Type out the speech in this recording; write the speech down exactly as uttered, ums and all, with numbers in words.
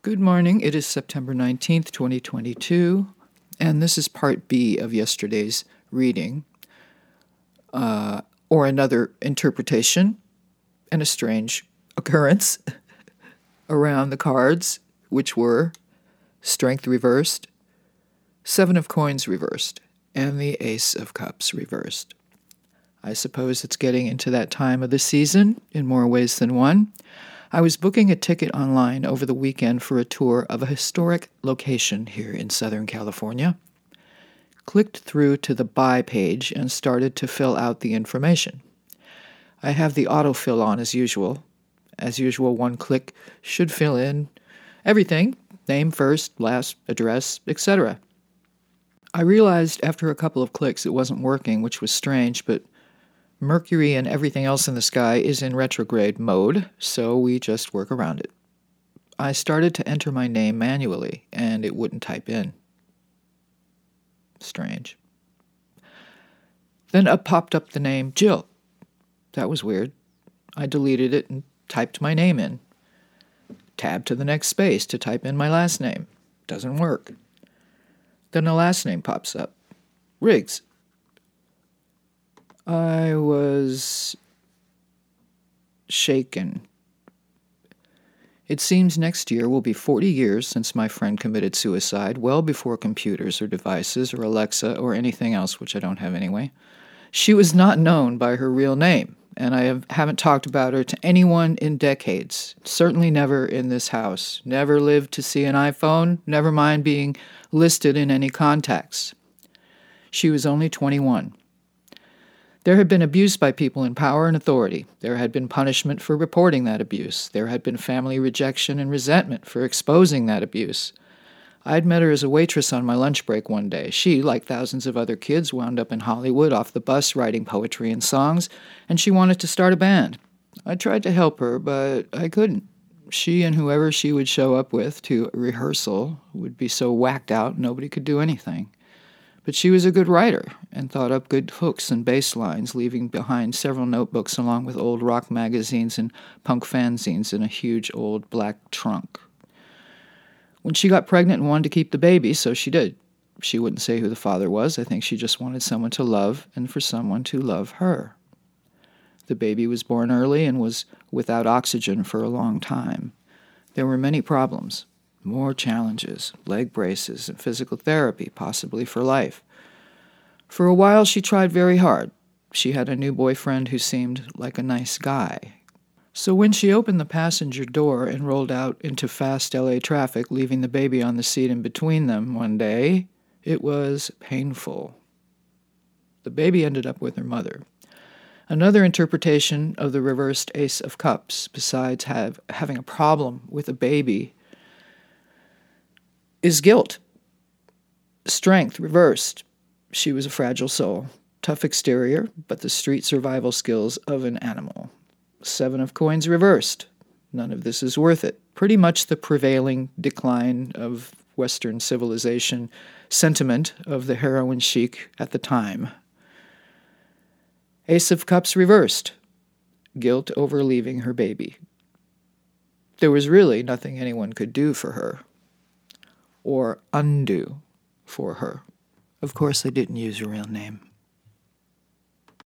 Good morning. It is September nineteenth, twenty twenty-two, and this is part B of yesterday's reading, uh, or another interpretation and a strange occurrence around the cards, which were Strength reversed, Seven of Coins reversed, and the Ace of Cups reversed. I suppose it's getting into that time of the season in more ways than one. I was booking a ticket online over the weekend for a tour of a historic location here in Southern California. Clicked through to the buy page and started to fill out the information. I have the autofill on as usual. As usual, one click should fill in everything, name first, last, address, et cetera. I realized after a couple of clicks it wasn't working, which was strange, but Mercury and everything else in the sky is in retrograde mode, so we just work around it. I started to enter my name manually, and it wouldn't type in. Strange. Then up popped up the name Jill. That was weird. I deleted it and typed my name in. Tab to the next space to type in my last name. Doesn't work. Then a last name pops up. Riggs. I was shaken. It seems next year will be forty years since my friend committed suicide, well before computers or devices or Alexa or anything else, which I don't have anyway. She was not known by her real name, and I have, haven't talked about her to anyone in decades, certainly never in this house, never lived to see an iPhone, never mind being listed in any contacts. She was only twenty-one. There had been abuse by people in power and authority. There had been punishment for reporting that abuse. There had been family rejection and resentment for exposing that abuse. I'd met her as a waitress on my lunch break one day. She, like thousands of other kids, wound up in Hollywood off the bus writing poetry and songs, and she wanted to start a band. I tried to help her, but I couldn't. She and whoever she would show up with to rehearsal would be so whacked out nobody could do anything. But she was a good writer and thought up good hooks and bass lines, leaving behind several notebooks along with old rock magazines and punk fanzines in a huge old black trunk. When she got pregnant and wanted to keep the baby, so she did. She wouldn't say who the father was. I think she just wanted someone to love and for someone to love her. The baby was born early and was without oxygen for a long time. There were many problems. More challenges, leg braces, and physical therapy, possibly for life. For a while, she tried very hard. She had a new boyfriend who seemed like a nice guy. So when she opened the passenger door and rolled out into fast L A traffic, leaving the baby on the seat in between them one day, it was painful. The baby ended up with her mother. Another interpretation of the reversed Ace of Cups, besides have, having a problem with a baby, is guilt. Strength reversed. She was a fragile soul. Tough exterior, but the street survival skills of an animal. Seven of Coins reversed. None of this is worth it. Pretty much the prevailing decline of Western civilization sentiment of the heroin chic at the time. Ace of Cups reversed. Guilt over leaving her baby. There was really nothing anyone could do for her. Or undo for her. Of course, I didn't use her real name.